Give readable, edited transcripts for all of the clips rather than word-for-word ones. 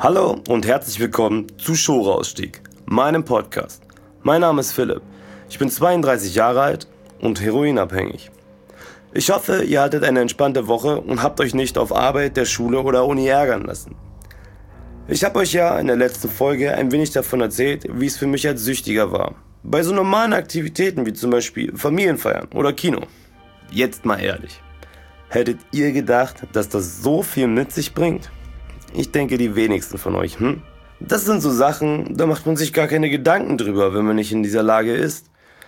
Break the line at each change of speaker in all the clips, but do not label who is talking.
Hallo und herzlich willkommen zu Show-Rausstieg, meinem Podcast. Mein Name ist Philipp, ich bin 32 Jahre alt und heroinabhängig. Ich hoffe, ihr hattet eine entspannte Woche und habt euch nicht auf Arbeit, der Schule oder Uni ärgern lassen. Ich habe euch ja in der letzten Folge ein wenig davon erzählt, wie es für mich als Süchtiger war. Bei so normalen Aktivitäten wie zum Beispiel Familienfeiern oder Kino. Jetzt mal ehrlich, hättet ihr gedacht, dass das so viel mit sich bringt? Ich denke, die wenigsten von euch, Das sind so Sachen, da macht man sich gar keine Gedanken drüber, wenn man nicht in dieser Lage ist.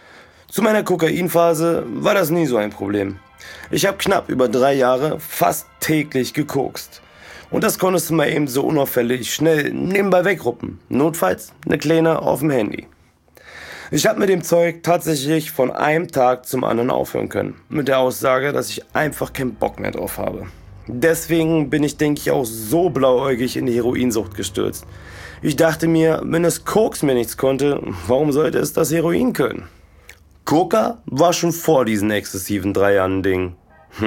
Zu meiner Kokainphase war das nie so ein Problem. Ich habe knapp über 3 Jahre fast täglich gekokst. Und das konntest du mal eben so unauffällig schnell nebenbei wegruppen. Notfalls eine Kleine auf dem Handy. Ich habe mit dem Zeug tatsächlich von einem Tag zum anderen aufhören können. Mit der Aussage, dass ich einfach keinen Bock mehr drauf habe. Deswegen bin ich, denke ich, auch so blauäugig in die Heroinsucht gestürzt. Ich dachte mir, wenn das Koks mir nichts konnte, warum sollte es das Heroin können? Coca war schon vor diesen exzessiven 3 Jahren ein Ding.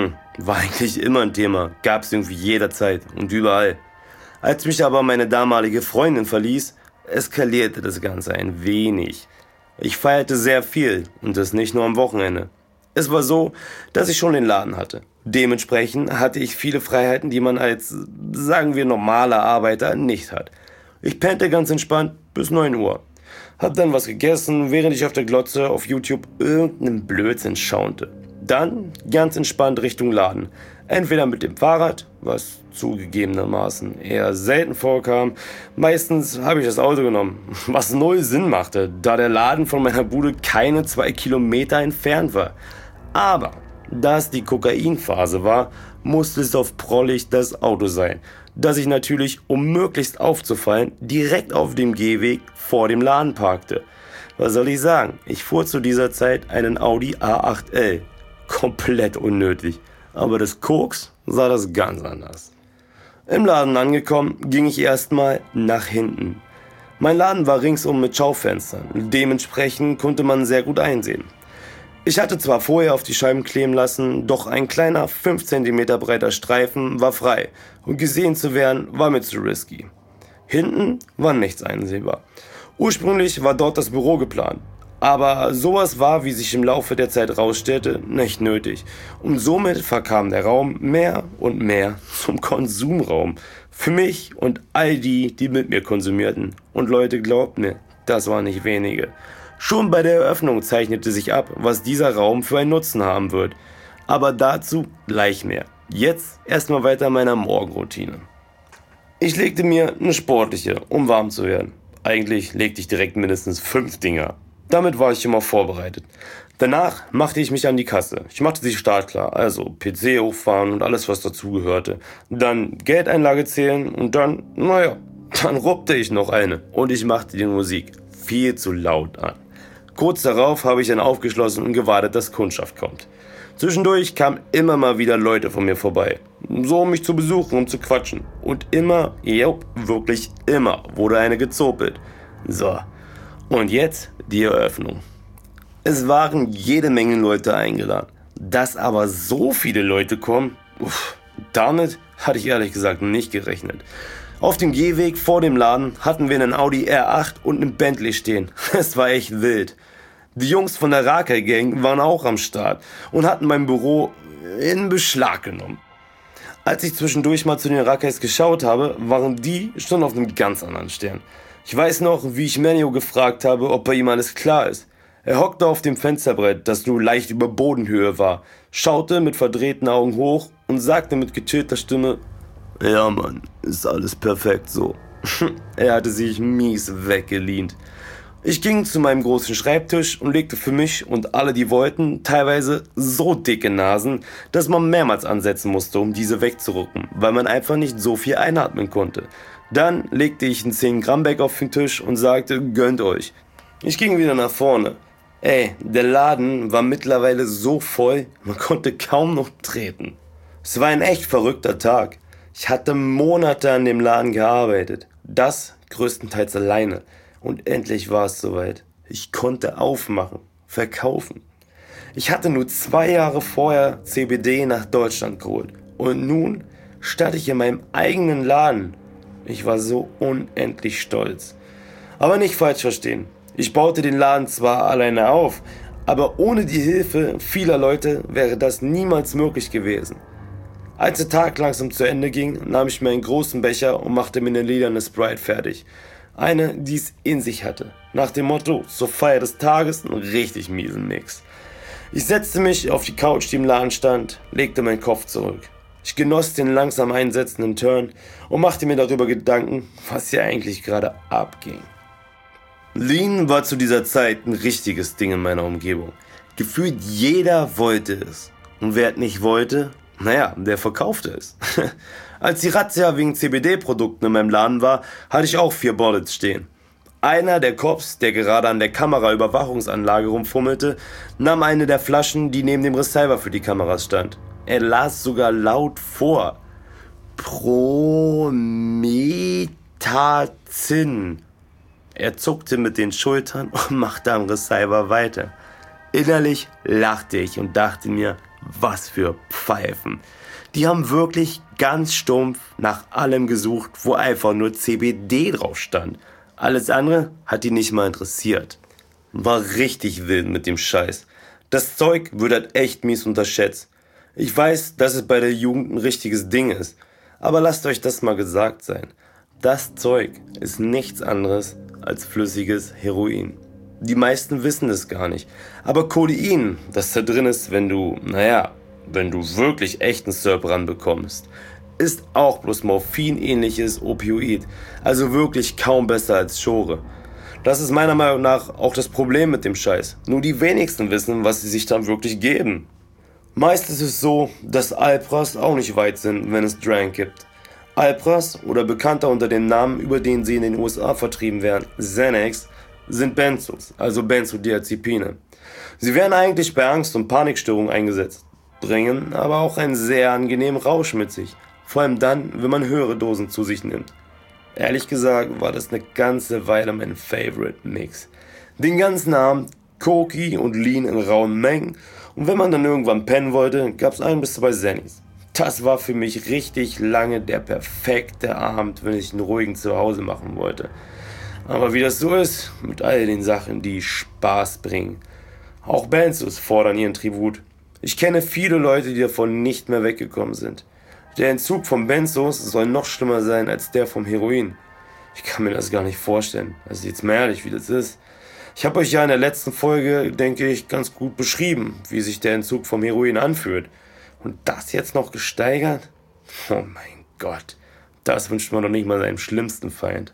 War eigentlich immer ein Thema, gab's irgendwie jederzeit und überall. Als mich aber meine damalige Freundin verließ, eskalierte das Ganze ein wenig. Ich feierte sehr viel und das nicht nur am Wochenende. Es war so, dass ich schon den Laden hatte. Dementsprechend hatte ich viele Freiheiten, die man als, sagen wir, normaler Arbeiter nicht hat. Ich pennte ganz entspannt bis 9 Uhr. Hab dann was gegessen, während ich auf der Glotze auf YouTube irgendeinen Blödsinn schaute. Dann ganz entspannt Richtung Laden. Entweder mit dem Fahrrad, was zugegebenermaßen eher selten vorkam. Meistens habe ich das Auto genommen, was null Sinn machte, da der Laden von meiner Bude keine 2 Kilometer entfernt war. Aber da es die Kokainphase war, musste es auf Prollig das Auto sein, das ich natürlich, um möglichst aufzufallen, direkt auf dem Gehweg vor dem Laden parkte. Was soll ich sagen? Ich fuhr zu dieser Zeit einen Audi A8L. Komplett unnötig. Aber das Koks sah das ganz anders. Im Laden angekommen, ging ich erstmal nach hinten. Mein Laden war ringsum mit Schaufenstern. Dementsprechend konnte man sehr gut einsehen. Ich hatte zwar vorher auf die Scheiben kleben lassen, doch ein kleiner 5 cm breiter Streifen war frei und gesehen zu werden war mir zu risky. Hinten war nichts einsehbar. Ursprünglich war dort das Büro geplant, aber sowas war, wie sich im Laufe der Zeit rausstellte, nicht nötig und somit verkam der Raum mehr und mehr zum Konsumraum für mich und all die, die mit mir konsumierten. Und Leute, glaubt mir, das waren nicht wenige. Schon bei der Eröffnung zeichnete sich ab, was dieser Raum für einen Nutzen haben wird. Aber dazu gleich mehr. Jetzt erstmal weiter meiner Morgenroutine. Ich legte mir eine sportliche, um warm zu werden. Eigentlich legte ich direkt mindestens 5 Dinger. Damit war ich immer vorbereitet. Danach machte ich mich an die Kasse. Ich machte sie startklar, also PC hochfahren und alles, was dazugehörte. Dann Geldeinlage zählen und dann ruppte ich noch eine. Und ich machte die Musik viel zu laut an. Kurz darauf habe ich dann aufgeschlossen und gewartet, dass Kundschaft kommt. Zwischendurch kamen immer mal wieder Leute von mir vorbei, so um mich zu besuchen und zu quatschen. Und immer, wirklich immer, wurde eine gezopelt. So, und jetzt die Eröffnung. Es waren jede Menge Leute eingeladen. Dass aber so viele Leute kommen, damit hatte ich ehrlich gesagt nicht gerechnet. Auf dem Gehweg vor dem Laden hatten wir einen Audi R8 und einen Bentley stehen. Es war echt wild. Die Jungs von der Rakai Gang waren auch am Start und hatten mein Büro in Beschlag genommen. Als ich zwischendurch mal zu den Rakais geschaut habe, waren die schon auf einem ganz anderen Stern. Ich weiß noch, wie ich Menio gefragt habe, ob bei ihm alles klar ist. Er hockte auf dem Fensterbrett, das nur leicht über Bodenhöhe war, schaute mit verdrehten Augen hoch und sagte mit gechillter Stimme: Ja Mann, ist alles perfekt so. Er hatte sich mies weggelehnt. Ich ging zu meinem großen Schreibtisch und legte für mich und alle, die wollten, teilweise so dicke Nasen, dass man mehrmals ansetzen musste, um diese wegzurücken, weil man einfach nicht so viel einatmen konnte. Dann legte ich einen 10 Gramm Bag auf den Tisch und sagte: Gönnt euch. Ich ging wieder nach vorne. Der Laden war mittlerweile so voll, man konnte kaum noch treten. Es war ein echt verrückter Tag. Ich hatte Monate an dem Laden gearbeitet. Das größtenteils alleine. Und endlich war es soweit. Ich konnte aufmachen, verkaufen. Ich hatte nur 2 Jahre vorher CBD nach Deutschland geholt. Und nun stand ich in meinem eigenen Laden. Ich war so unendlich stolz. Aber nicht falsch verstehen. Ich baute den Laden zwar alleine auf, aber ohne die Hilfe vieler Leute wäre das niemals möglich gewesen. Als der Tag langsam zu Ende ging, nahm ich mir einen großen Becher und machte mir eine lederne Sprite fertig. Eine, die es in sich hatte. Nach dem Motto, zur Feier des Tages einen richtig miesen Mix. Ich setzte mich auf die Couch, die im Laden stand, legte meinen Kopf zurück. Ich genoss den langsam einsetzenden Turn und machte mir darüber Gedanken, was hier eigentlich gerade abging. Lean war zu dieser Zeit ein richtiges Ding in meiner Umgebung. Gefühlt jeder wollte es. Und wer es nicht wollte, der verkaufte es. Als die Razzia wegen CBD-Produkten in meinem Laden war, hatte ich auch 4 Bullets stehen. Einer der Cops, der gerade an der Kameraüberwachungsanlage rumfummelte, nahm eine der Flaschen, die neben dem Receiver für die Kameras stand. Er las sogar laut vor. Promethazin. Er zuckte mit den Schultern und machte am Receiver weiter. Innerlich lachte ich und dachte mir, was für Pfeifen. Die haben wirklich ganz stumpf nach allem gesucht, wo einfach nur CBD drauf stand. Alles andere hat die nicht mal interessiert. War richtig wild mit dem Scheiß. Das Zeug wird halt echt mies unterschätzt. Ich weiß, dass es bei der Jugend ein richtiges Ding ist. Aber lasst euch das mal gesagt sein. Das Zeug ist nichts anderes als flüssiges Heroin. Die meisten wissen es gar nicht. Aber Codein, das da drin ist, wenn du wirklich echten Syrup ranbekommst, ist auch bloß Morphin-ähnliches Opioid. Also wirklich kaum besser als Schore. Das ist meiner Meinung nach auch das Problem mit dem Scheiß. Nur die wenigsten wissen, was sie sich dann wirklich geben. Meist ist es so, dass Alpras auch nicht weit sind, wenn es Drank gibt. Alpras, oder bekannter unter dem Namen, über den sie in den USA vertrieben werden, Xanax, sind Benzos, also Benzodiazepine. Sie werden eigentlich bei Angst- und Panikstörungen eingesetzt, bringen aber auch einen sehr angenehmen Rausch mit sich, vor allem dann, wenn man höhere Dosen zu sich nimmt. Ehrlich gesagt war das eine ganze Weile mein Favorite Mix. Den ganzen Abend Koki und Lean in rauen Mengen, und wenn man dann irgendwann pennen wollte, gab's 1 bis 2 Zennis. Das war für mich richtig lange der perfekte Abend, wenn ich einen ruhigen Zuhause machen wollte. Aber wie das so ist, mit all den Sachen, die Spaß bringen. Auch Benzos fordern ihren Tribut. Ich kenne viele Leute, die davon nicht mehr weggekommen sind. Der Entzug von Benzos soll noch schlimmer sein als der vom Heroin. Ich kann mir das gar nicht vorstellen. Also jetzt mal ehrlich, wie das ist. Ich habe euch ja in der letzten Folge, denke ich, ganz gut beschrieben, wie sich der Entzug vom Heroin anfühlt. Und das jetzt noch gesteigert? Oh mein Gott, das wünscht man doch nicht mal seinem schlimmsten Feind.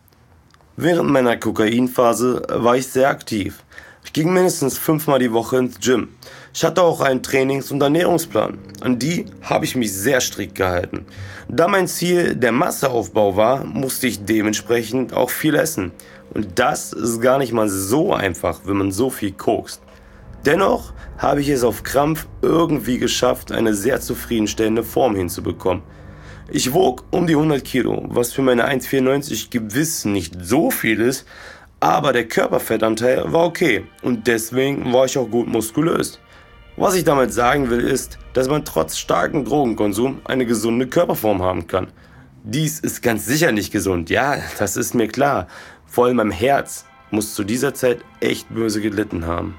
Während meiner Kokainphase war ich sehr aktiv. Ich ging mindestens 5-mal die Woche ins Gym. Ich hatte auch einen Trainings- und Ernährungsplan. An die habe ich mich sehr strikt gehalten. Da mein Ziel der Masseaufbau war, musste ich dementsprechend auch viel essen. Und das ist gar nicht mal so einfach, wenn man so viel kokst. Dennoch habe ich es auf Krampf irgendwie geschafft, eine sehr zufriedenstellende Form hinzubekommen. Ich wog um die 100 Kilo, was für meine 1,94 gewiss nicht so viel ist, aber der Körperfettanteil war okay und deswegen war ich auch gut muskulös. Was ich damit sagen will ist, dass man trotz starkem Drogenkonsum eine gesunde Körperform haben kann. Dies ist ganz sicher nicht gesund, ja, das ist mir klar. Vor allem mein Herz muss zu dieser Zeit echt böse gelitten haben.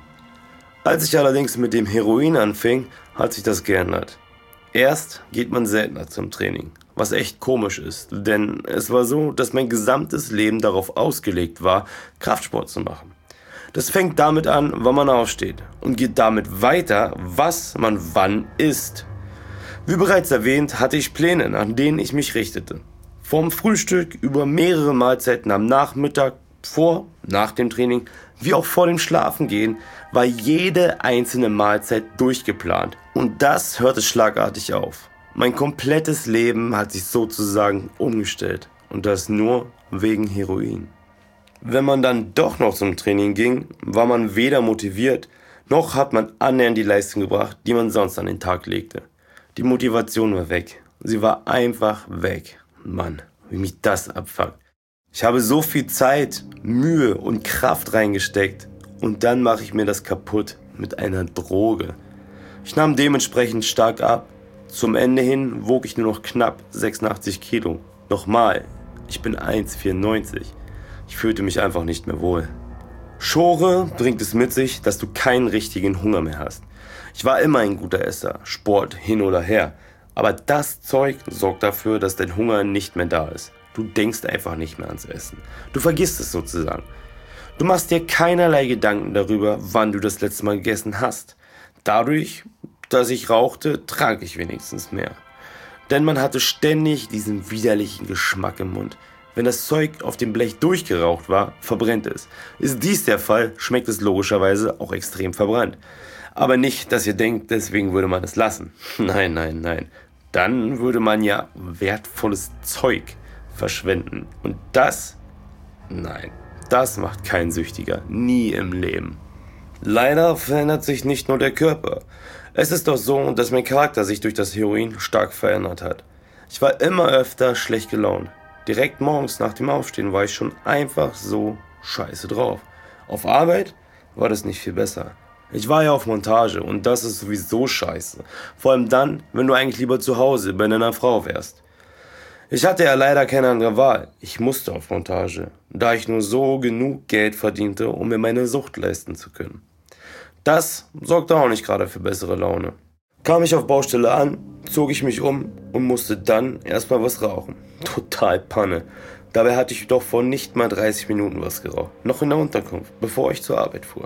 Als ich allerdings mit dem Heroin anfing, hat sich das geändert. Erst geht man seltener zum Training, was echt komisch ist, denn es war so, dass mein gesamtes Leben darauf ausgelegt war, Kraftsport zu machen. Das fängt damit an, wann man aufsteht und geht damit weiter, was man wann isst. Wie bereits erwähnt, hatte ich Pläne, nach denen ich mich richtete. Vom Frühstück über mehrere Mahlzeiten am Nachmittag, vor, nach dem Training, wie auch vor dem Schlafengehen, war jede einzelne Mahlzeit durchgeplant. Und das hörte schlagartig auf. Mein komplettes Leben hat sich sozusagen umgestellt. Und das nur wegen Heroin. Wenn man dann doch noch zum Training ging, war man weder motiviert, noch hat man annähernd die Leistung gebracht, die man sonst an den Tag legte. Die Motivation war weg. Sie war einfach weg. Mann, wie mich das abfuckt. Ich habe so viel Zeit, Mühe und Kraft reingesteckt und dann mache ich mir das kaputt mit einer Droge. Ich nahm dementsprechend stark ab. Zum Ende hin wog ich nur noch knapp 86 Kilo. Nochmal, Ich bin 1,94. Ich fühlte mich einfach nicht mehr wohl. Schore bringt es mit sich, dass du keinen richtigen Hunger mehr hast. Ich war immer ein guter Esser, Sport hin oder her. Aber das Zeug sorgt dafür, dass dein Hunger nicht mehr da ist. Du denkst einfach nicht mehr ans Essen. Du vergisst es sozusagen. Du machst dir keinerlei Gedanken darüber, wann du das letzte Mal gegessen hast. Dadurch, dass ich rauchte, trank ich wenigstens mehr. Denn man hatte ständig diesen widerlichen Geschmack im Mund. Wenn das Zeug auf dem Blech durchgeraucht war, verbrennt es. Ist dies der Fall, schmeckt es logischerweise auch extrem verbrannt. Aber nicht, dass ihr denkt, deswegen würde man es lassen. Nein, nein, nein. Dann würde man ja wertvolles Zeug verschwenden. Und das? Nein, das macht kein Süchtiger. Nie im Leben. Leider verändert sich nicht nur der Körper. Es ist doch so, dass mein Charakter sich durch das Heroin stark verändert hat. Ich war immer öfter schlecht gelaunt. Direkt morgens nach dem Aufstehen war ich schon einfach so scheiße drauf. Auf Arbeit war das nicht viel besser. Ich war ja auf Montage und das ist sowieso scheiße. Vor allem dann, wenn du eigentlich lieber zu Hause bei deiner Frau wärst. Ich hatte ja leider keine andere Wahl. Ich musste auf Montage, da ich nur so genug Geld verdiente, um mir meine Sucht leisten zu können. Das sorgte auch nicht gerade für bessere Laune. Kam ich auf Baustelle an, zog ich mich um und musste dann erstmal was rauchen. Total Panne. Dabei hatte ich doch vor nicht mal 30 Minuten was geraucht. Noch in der Unterkunft, bevor ich zur Arbeit fuhr.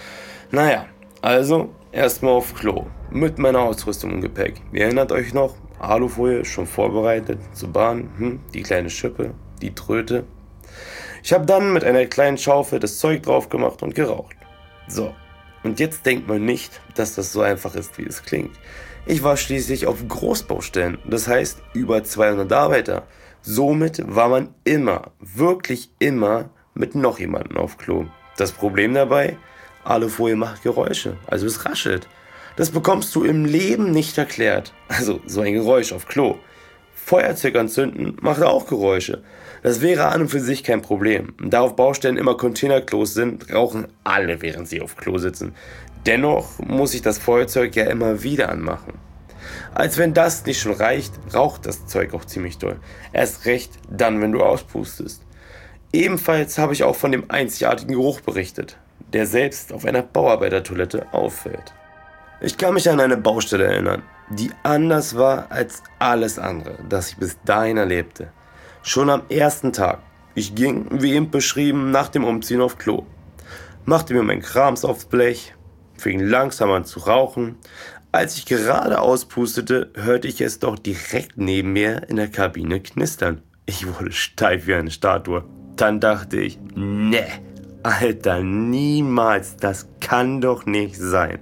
Naja, also erstmal auf Klo. Mit meiner Ausrüstung im Gepäck. Ihr erinnert euch noch? Alufolie schon vorbereitet. Zur Bahn, die kleine Schippe, die Tröte. Ich habe dann mit einer kleinen Schaufel das Zeug drauf gemacht und geraucht. So. Und jetzt denkt man nicht, dass das so einfach ist, wie es klingt. Ich war schließlich auf Großbaustellen, das heißt über 200 Arbeiter. Somit war man immer, wirklich immer mit noch jemandem auf Klo. Das Problem dabei? Alufolie macht Geräusche, also es raschelt. Das bekommst du im Leben nicht erklärt. Also so ein Geräusch auf Klo. Feuerzeug anzünden macht auch Geräusche. Das wäre an und für sich kein Problem. Da auf Baustellen immer Containerklos sind, rauchen alle, während sie auf Klo sitzen. Dennoch muss ich das Feuerzeug ja immer wieder anmachen. Als wenn das nicht schon reicht, raucht das Zeug auch ziemlich doll. Erst recht dann, wenn du auspustest. Ebenfalls habe ich auch von dem einzigartigen Geruch berichtet, der selbst auf einer Bauarbeitertoilette auffällt. Ich kann mich an eine Baustelle erinnern, die anders war als alles andere, das ich bis dahin erlebte. Schon am ersten Tag. Ich ging, wie eben beschrieben, nach dem Umziehen auf Klo. Machte mir meinen Krams aufs Blech, fing langsam an zu rauchen. Als ich gerade auspustete, hörte ich es doch direkt neben mir in der Kabine knistern. Ich wurde steif wie eine Statue. Dann dachte ich, ne, Alter, niemals, das kann doch nicht sein.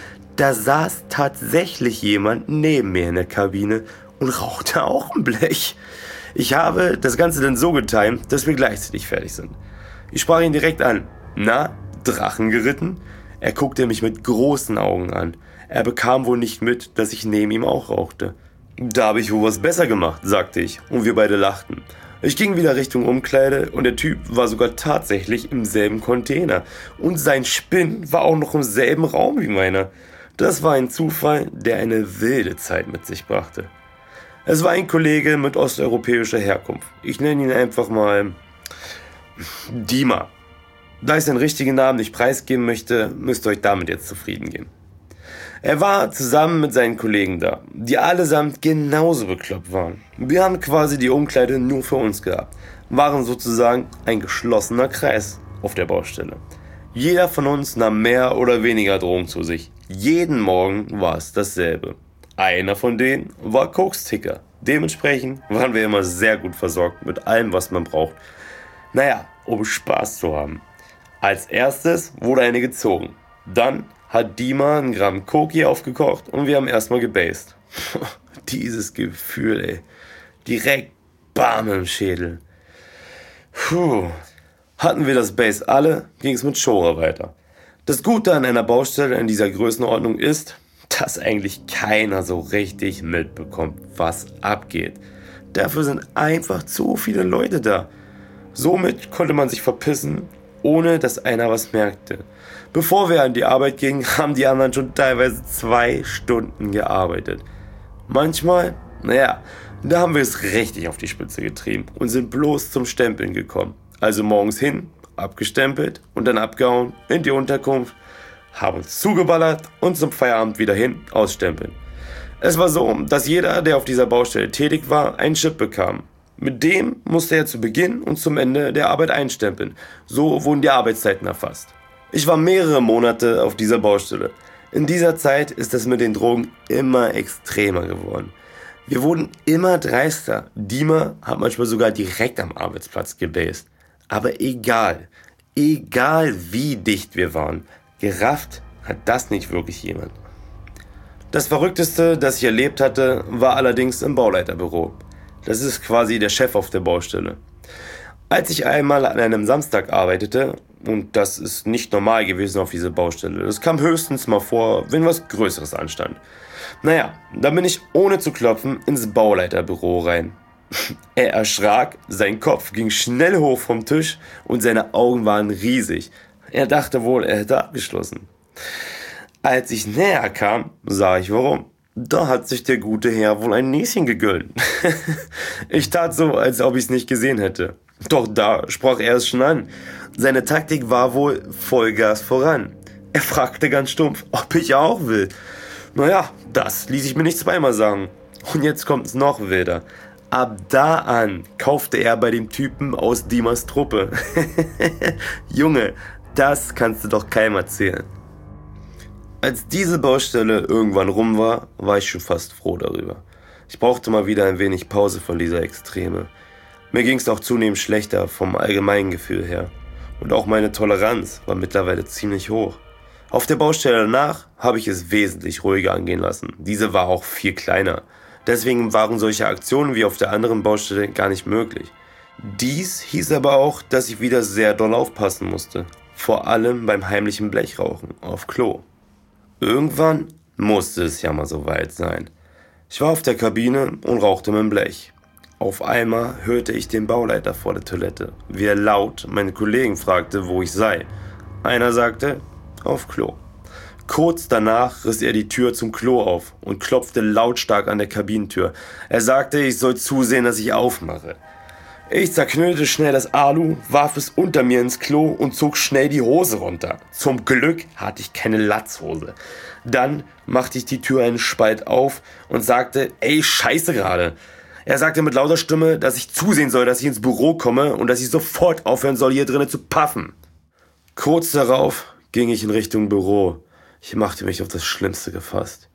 Da saß tatsächlich jemand neben mir in der Kabine und rauchte auch ein Blech. Ich habe das Ganze dann so getimt, dass wir gleichzeitig fertig sind. Ich sprach ihn direkt an. Na, Drachen geritten? Er guckte mich mit großen Augen an. Er bekam wohl nicht mit, dass ich neben ihm auch rauchte. Da habe ich wohl was besser gemacht, sagte ich, und wir beide lachten. Ich ging wieder Richtung Umkleide und der Typ war sogar tatsächlich im selben Container. Und sein Spinn war auch noch im selben Raum wie meiner. Das war ein Zufall, der eine wilde Zeit mit sich brachte. Es war ein Kollege mit osteuropäischer Herkunft. Ich nenne ihn einfach mal Dima. Da ich seinen richtigen Namen nicht preisgeben möchte, müsst ihr euch damit jetzt zufrieden geben. Er war zusammen mit seinen Kollegen da, die allesamt genauso bekloppt waren. Wir haben quasi die Umkleide nur für uns gehabt, waren sozusagen ein geschlossener Kreis auf der Baustelle. Jeder von uns nahm mehr oder weniger Drogen zu sich. Jeden Morgen war es dasselbe. Einer von denen war Koksticker. Dementsprechend waren wir immer sehr gut versorgt mit allem, was man braucht. Naja, um Spaß zu haben. Als erstes wurde eine gezogen. Dann hat Dima ein Gramm Koki aufgekocht und wir haben erstmal gebased. Dieses Gefühl, ey. Direkt bam im Schädel. Hatten wir das Base alle, ging es mit Schore weiter. Das Gute an einer Baustelle in dieser Größenordnung ist, dass eigentlich keiner so richtig mitbekommt, was abgeht. Dafür sind einfach zu viele Leute da. Somit konnte man sich verpissen, ohne dass einer was merkte. Bevor wir an die Arbeit gingen, haben die anderen schon teilweise 2 Stunden gearbeitet. Manchmal, Da haben wir es richtig auf die Spitze getrieben und sind bloß zum Stempeln gekommen. Also morgens hin, abgestempelt und dann abgehauen in die Unterkunft, haben uns zugeballert und zum Feierabend wieder hin, ausstempeln. Es war so, dass jeder, der auf dieser Baustelle tätig war, einen Chip bekam. Mit dem musste er zu Beginn und zum Ende der Arbeit einstempeln. So wurden die Arbeitszeiten erfasst. Ich war mehrere Monate auf dieser Baustelle. In dieser Zeit ist es mit den Drogen immer extremer geworden. Wir wurden immer dreister. Dima hat manchmal sogar direkt am Arbeitsplatz gebased. Aber egal wie dicht wir waren, gerafft hat das nicht wirklich jemand. Das Verrückteste, das ich erlebt hatte, war allerdings im Bauleiterbüro. Das ist quasi der Chef auf der Baustelle. Als ich einmal an einem Samstag arbeitete, und das ist nicht normal gewesen auf dieser Baustelle, das kam höchstens mal vor, wenn was Größeres anstand. Naja, da bin ich ohne zu klopfen ins Bauleiterbüro rein. Er erschrak, sein Kopf ging schnell hoch vom Tisch und seine Augen waren riesig. Er dachte wohl, er hätte abgeschlossen. Als ich näher kam, sah ich warum. Da hat sich der gute Herr wohl ein Näschen gegönnt. Ich tat so, als ob ich es nicht gesehen hätte. Doch da sprach er es schon an. Seine Taktik war wohl Vollgas voran. Er fragte ganz stumpf, ob ich auch will. Naja, das ließ ich mir nicht zweimal sagen. Und jetzt kommt es noch wilder. Ab da an kaufte er bei dem Typen aus Dimas Truppe. Junge, das kannst du doch keinem erzählen. Als diese Baustelle irgendwann rum war, war ich schon fast froh darüber. Ich brauchte mal wieder ein wenig Pause von dieser Extreme. Mir ging es auch zunehmend schlechter vom allgemeinen Gefühl her. Und auch meine Toleranz war mittlerweile ziemlich hoch. Auf der Baustelle danach habe ich es wesentlich ruhiger angehen lassen. Diese war auch viel kleiner. Deswegen waren solche Aktionen wie auf der anderen Baustelle gar nicht möglich. Dies hieß aber auch, dass ich wieder sehr doll aufpassen musste. Vor allem beim heimlichen Blechrauchen auf Klo. Irgendwann musste es ja mal soweit sein. Ich war auf der Kabine und rauchte mein Blech. Auf einmal hörte ich den Bauleiter vor der Toilette, wie er laut meine Kollegen fragte, wo ich sei. Einer sagte, auf Klo. Kurz danach riss er die Tür zum Klo auf und klopfte lautstark an der Kabinentür. Er sagte, ich soll zusehen, dass ich aufmache. Ich zerknüllte schnell das Alu, warf es unter mir ins Klo und zog schnell die Hose runter. Zum Glück hatte ich keine Latzhose. Dann machte ich die Tür einen Spalt auf und sagte, ey, scheiße gerade. Er sagte mit lauter Stimme, dass ich zusehen soll, dass ich ins Büro komme und dass ich sofort aufhören soll, hier drinnen zu paffen. Kurz darauf ging ich in Richtung Büro. Ich machte mich auf das Schlimmste gefasst.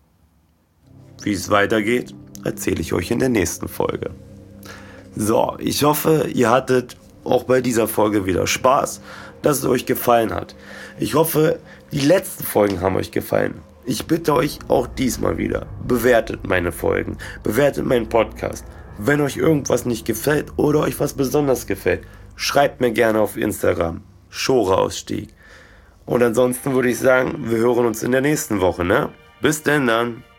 Wie es weitergeht, erzähle ich euch in der nächsten Folge. So, ich hoffe, ihr hattet auch bei dieser Folge wieder Spaß, dass es euch gefallen hat. Ich hoffe, die letzten Folgen haben euch gefallen. Ich bitte euch auch diesmal wieder, bewertet meine Folgen, bewertet meinen Podcast. Wenn euch irgendwas nicht gefällt oder euch was besonders gefällt, schreibt mir gerne auf Instagram, Schorausstieg. Und ansonsten würde ich sagen, wir hören uns in der nächsten Woche, ne? Bis denn dann.